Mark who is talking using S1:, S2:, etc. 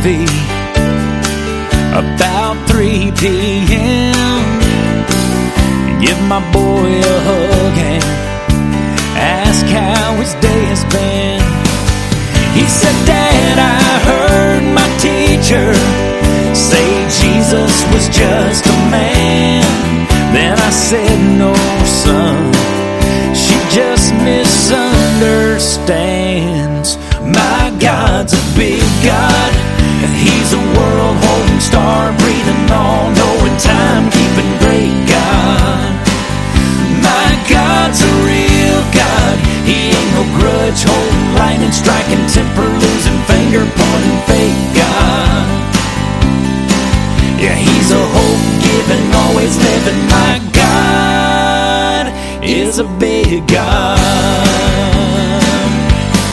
S1: TV about 3 p.m. Give my boy a hug and ask how his day has been. He said, Dad, I heard my teacher say Jesus was just a man. Then I said, no, son, she just misunderstands. My God's a big God. He's a world-holding star, breathing all-knowing, time-keeping great God. My God's a real God. He ain't no grudge-holding, lightning-striking, temper-losing, finger-pointing fake God. Yeah, he's a hope-giving, always living. My God is a big God.